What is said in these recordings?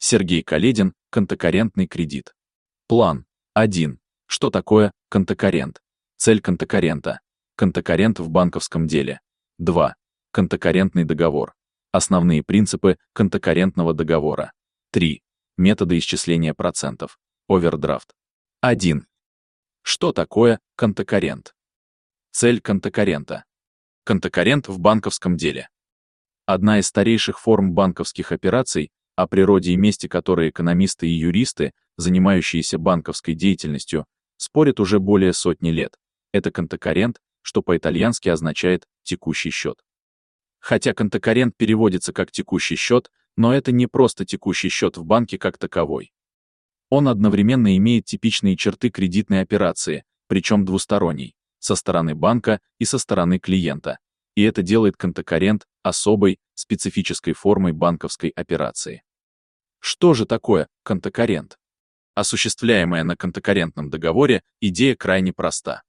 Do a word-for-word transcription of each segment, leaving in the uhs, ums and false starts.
Сергей Каледин, контокоррентный кредит. План. один. Что такое контокоррент? Цель контокоррента. Контокоррент в банковском деле. два. Контокоррентный договор. Основные принципы контокоррентного договора. три. Методы исчисления процентов. Овердрафт. один. Что такое контокоррент? Цель контокоррента. Контокоррент в банковском деле. Одна из старейших форм банковских операций, о природе и месте которой экономисты и юристы, занимающиеся банковской деятельностью, спорят уже более сотни лет. Это контокоррент, что по-итальянски означает «текущий счет». Хотя контокоррент переводится как «текущий счет», но это не просто текущий счет в банке как таковой. Он одновременно имеет типичные черты кредитной операции, причем двусторонней, со стороны банка и со стороны клиента. И это делает контокоррент особой, специфической формой банковской операции. Что же такое контокоррент? Осуществляемая на контокоррентном договоре идея крайне проста.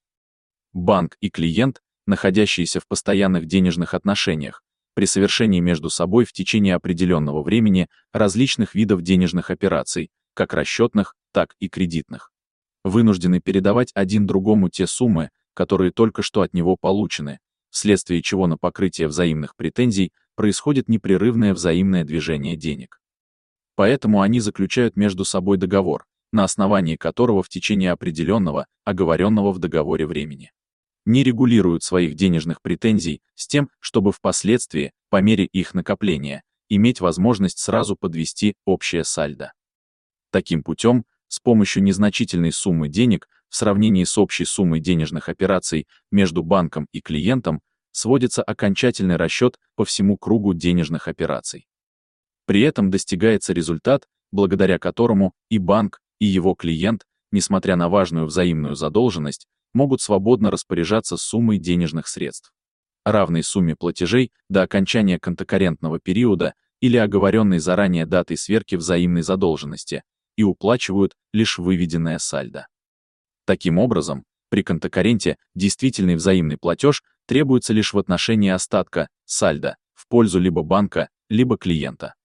Банк и клиент, находящиеся в постоянных денежных отношениях, при совершении между собой в течение определенного времени различных видов денежных операций, как расчетных, так и кредитных, вынуждены передавать один другому те суммы, которые только что от него получены, вследствие чего на покрытие взаимных претензий происходит непрерывное взаимное движение денег. Поэтому они заключают между собой договор, на основании которого в течение определенного, оговоренного в договоре времени, не регулируют своих денежных претензий с тем, чтобы впоследствии, по мере их накопления, иметь возможность сразу подвести общее сальдо. Таким путем, с помощью незначительной суммы денег в сравнении с общей суммой денежных операций между банком и клиентом сводится окончательный расчет по всему кругу денежных операций. При этом достигается результат, благодаря которому и банк, и его клиент, несмотря на важную взаимную задолженность, могут свободно распоряжаться суммой денежных средств, равной сумме платежей до окончания контокоррентного периода или оговоренной заранее датой сверки взаимной задолженности, и уплачивают лишь выведенное сальдо. Таким образом, при контокорренте действительный взаимный платеж требуется лишь в отношении остатка, сальдо, в пользу либо банка, либо клиента.